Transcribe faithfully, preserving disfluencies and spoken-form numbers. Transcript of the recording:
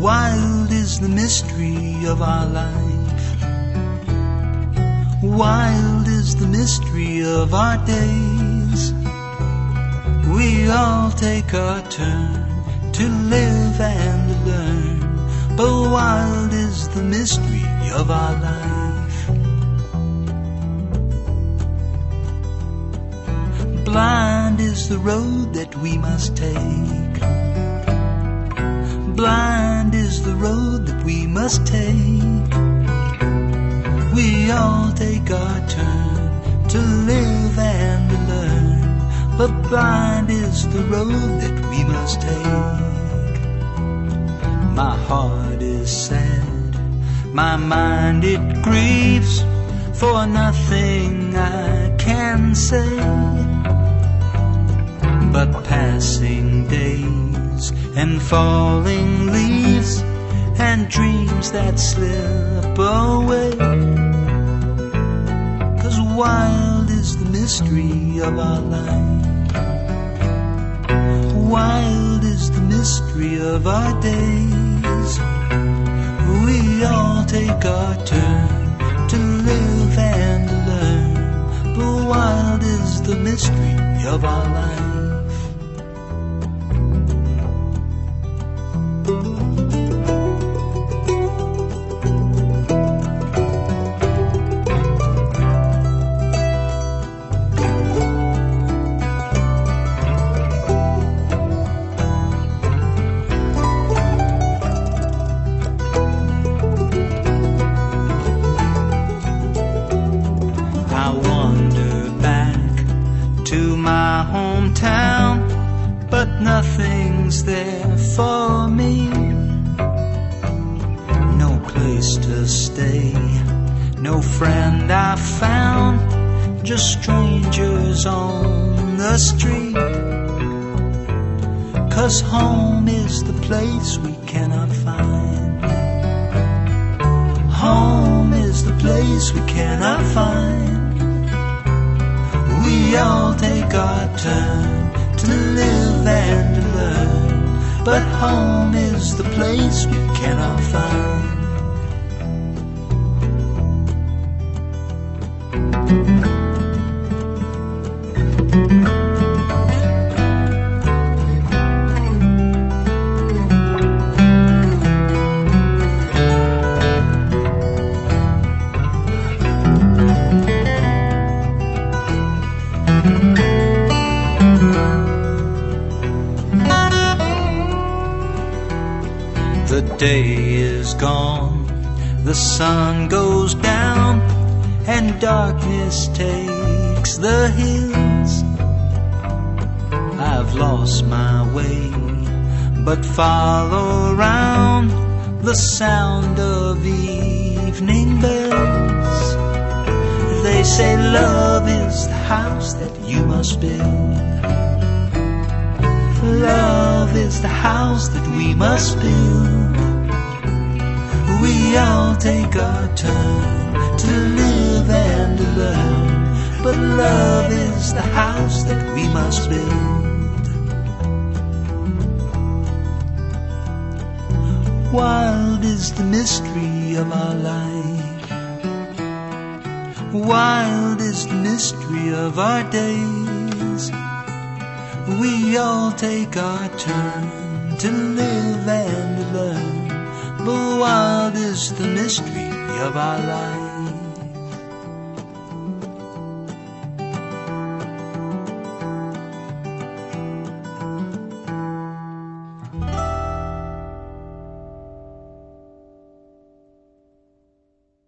Wild is the mystery of our life. Wild is the mystery of our days. We all take our turn to live and learn, but wild is the mystery of our life. Blind is the road that we must take. Blind is the road that we must take. We all take our turn to live and learn, but blind is the road that we must take. My heart is sad, my mind it grieves, for nothing I can say, but passing days and falling leaves and dreams that slip away. 'Cause wild is the mystery of our life. Wild is the mystery of our days. We all take our turn to live and learn, but wild is the mystery of our life. My hometown, but nothing's there for me. No place to stay, no friend I found, just strangers on the street. 'Cause home is the place we cannot find. Home is the place we cannot find. We all take our turn to live and learn, but home is the place we cannot find. The day is gone, the sun goes down, and darkness takes the hills. I've lost my way, but follow round the sound of evening bells. They say love is the house that you must build. Love is the house that we must build. We all take our turn to live and learn, but love is the house that we must build. Wild is the mystery of our life. Wild is the mystery of our days. We all take our turn to live and learn, but wild is the mystery of our life.